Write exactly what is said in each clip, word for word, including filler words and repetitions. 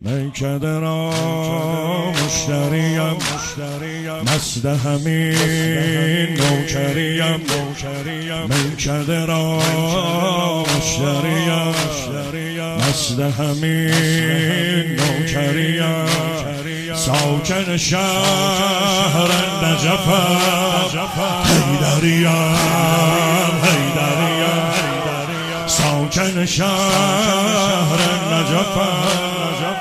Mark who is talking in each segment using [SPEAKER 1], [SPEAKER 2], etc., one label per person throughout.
[SPEAKER 1] میکده را مشتریم مست همین نوکریم میکده را مشتریم مست همین نوکریم ساکن شهر نجفم حیدریم حیدریم ساکن شهر نجفم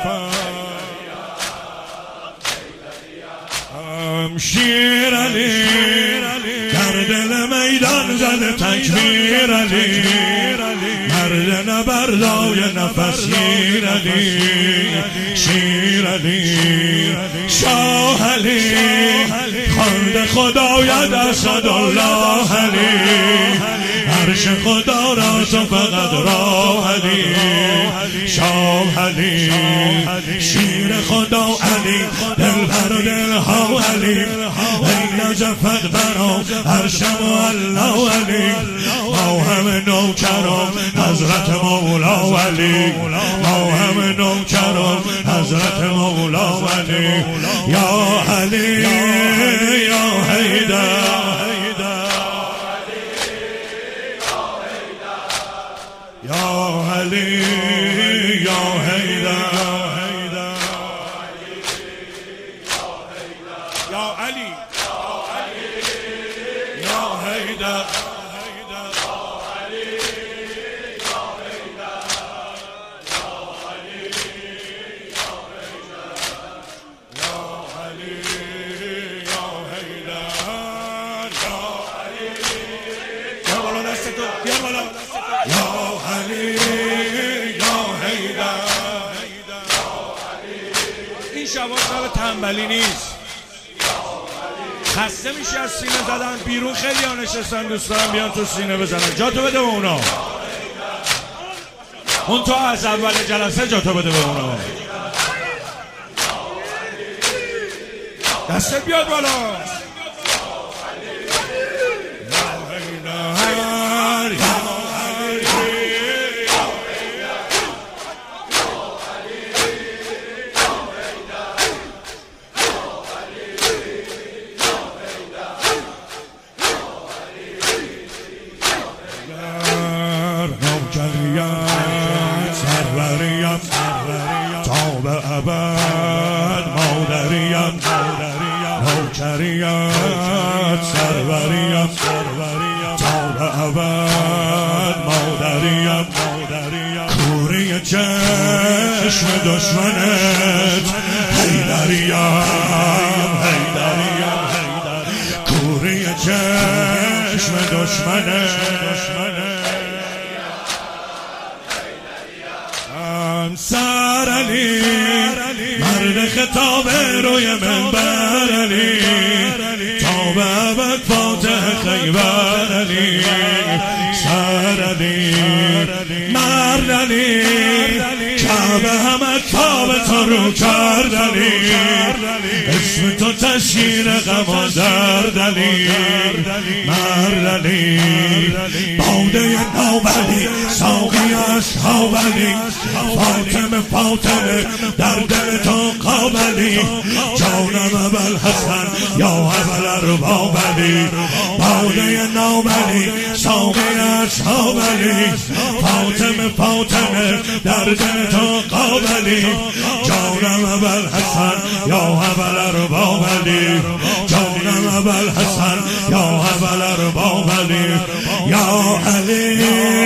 [SPEAKER 1] شیر علی در دل میدان زده تکبیر علی مرد نبردای نفس گیر علی شیر علی شاه علی خواند خدایت اسدالله علی عرش خدا را تو فقط راه علی شاه علی شیر خدا علی دلبر دلها علی ای نجفت برا عرشم و الله علی ما همه نوکران حضرت مولا علی ما همه نوکران حضرت مولا علی یا علی یا حیدر یا علی یا حیدر یا علی یا حیدر این شبا شب تنبلی نیست. خسته میشه از سینه زدن بیرون، خیلی ها نشستن دوست دارم بیان تو سینه بزنن. جاتو بده به اونا، اون تو از اول جلسه جاتو بده به اونا. دستت بیاد بالا. سروریم تا به ابد مادریم نوکریت سروریم تا به ابد مادریم کوری چشم دشمنت حیدریم حیدریم کوری چشم دشمنت سر علی مرد خطاب روی منبر علی تا به ابد فاتح خیبر علی سر علی مرد علی کعبه همه کعبه تا رو کرد علی اسم تو تشکیل غم و درد علی مرد علی باده نوبلی ساقی اصحاب علی فاطمه فاطمه در دل تو قابلی جانم ابوالحسن یا ابوالارباب علی باده نوبلی ساقی اصحاب علی فاطمه فاطمه در دل تو قابلی جانم ابوالحسن یا ابوالارباب علی جانم ابوالحسن یا ابوالارباب علی یا علی